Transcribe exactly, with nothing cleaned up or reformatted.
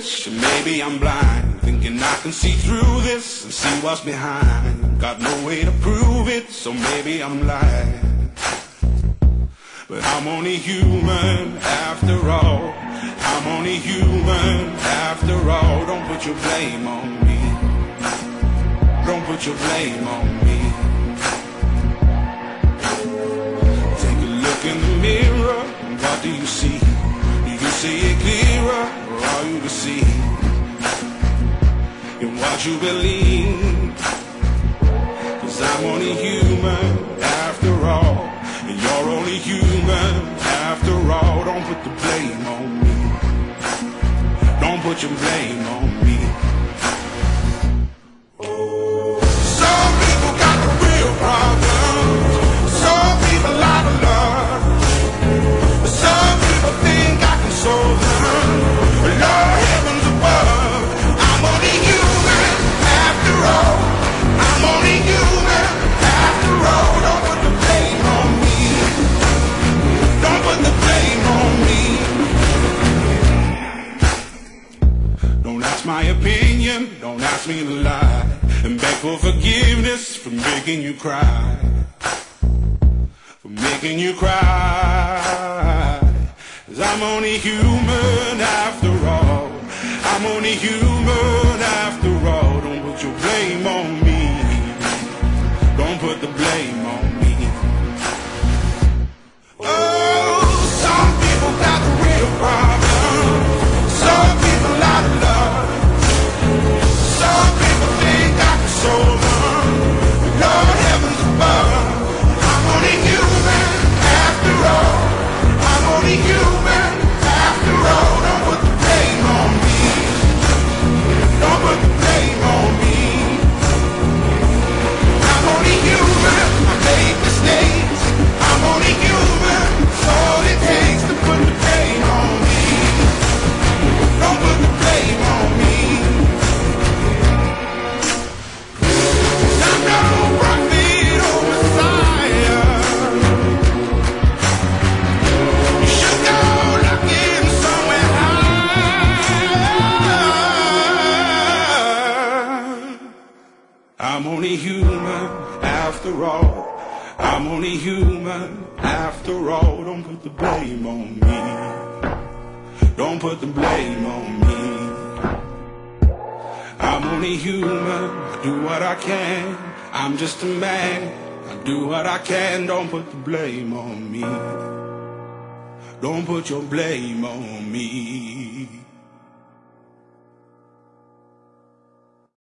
foolish, maybe I'm blind, thinking I can see through this and see what's behind. Got no way to prove it, so maybe I'm lying. But I'm only human after all. I'm only human after all. Don't put your blame on me. Don't put your blame on me. Take a look in the mirror, what do you see? Do you see it clearer, or are you deceived in what you believe? 'Cause I'm only human after all, and you're only human after all. Don't put the blame on me. Don't put your blame on me. Some people got the real problems. Some people out of love. Some people think I can solve them. Lord, heavens above, I'm only human after all. I'm only human after all. Don't put the blame on me. Don't put the blame on me. Don't ask my opinion, don't ask me to lie, and beg for forgiveness for making you cry, for making you cry. 'Cause I'm only human after all. I'm only human after all. Don't put your blame on me. Don't put the blame on me. Oh, some people got the real problem. Some people out of love. Some people think I can solve them. Lord, heavens above, I'm only human after all. I'm only human after all. Don't put the blame on me. Don't put the blame on me. I'm only human. I make mistakes. I'm only human. It's all it takes to put the blame on me. Don't put the blame on me. 'Cause I'm no prophet or Messiah. You should go looking somewhere higher. I'm only human after all. I'm only human after all. Don't put the blame on me. Don't put the blame on me. I'm only human. I do what I can. I'm just a man. I do what I can. Don't put the blame on me. Don't put your blame on me.